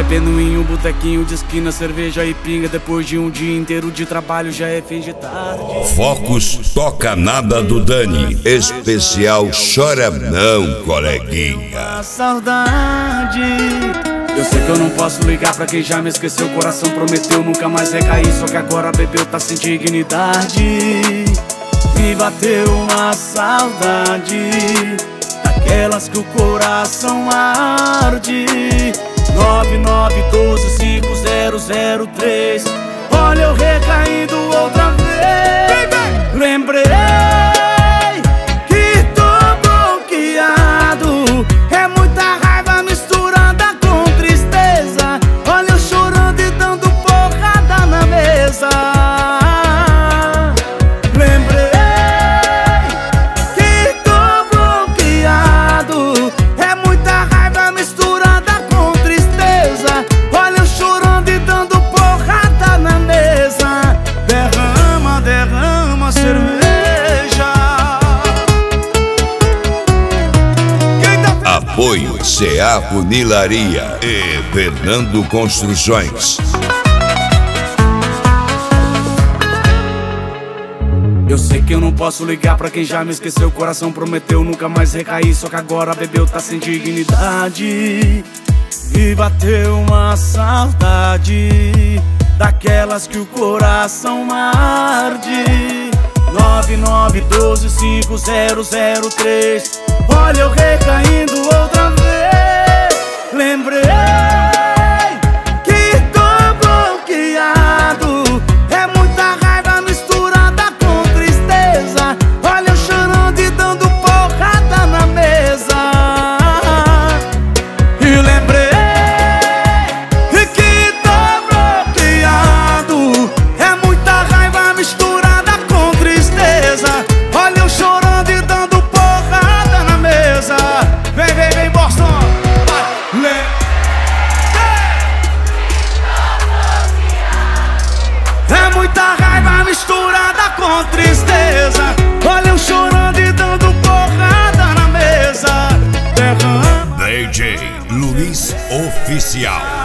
bebendo em um botequinho de esquina, cerveja e pinga. Depois de um dia inteiro de trabalho já é fim de tarde. Focus Toca Nada do Dani, especial Chora Não, coleguinha. A saudade. Eu sei que eu não posso ligar pra quem já me esqueceu. O coração prometeu nunca mais recair, só que agora bebeu, tá sem dignidade. Me bateu uma saudade, daquelas que o coração arde. 99125003. Olha eu recaindo outra vez. Lembrei que tô bloqueado. É muita raiva misturada com tristeza. Olha eu chorando e dando porrada na mesa. Lembrei que tô bloqueado. É muita raiva misturada com tristeza. Olha eu chorando e dando porrada na mesa. Derrama, derrama cerveja. Apoio CA Funilaria e Fernando Construções. Eu sei que eu não posso ligar pra quem já me esqueceu. O coração prometeu nunca mais recair, só que agora bebeu, tá sem dignidade. E bateu uma saudade, daquelas que o coração arde. 99125003. Olha eu recaindo outra vez. Lembrei que tô bloqueado. É muita raiva misturada com tristeza. Olha eu chorando e dando porrada na mesa. E lembrei que tô bloqueado. É muita raiva misturada com tristeza. Olha eu chorando e dando porrada na mesa. Vem, vem, vem, Boston. É muita raiva misturada com tristeza. Olha eu chorando e dando porrada na mesa. Derrama. DJ Luiz Oficial.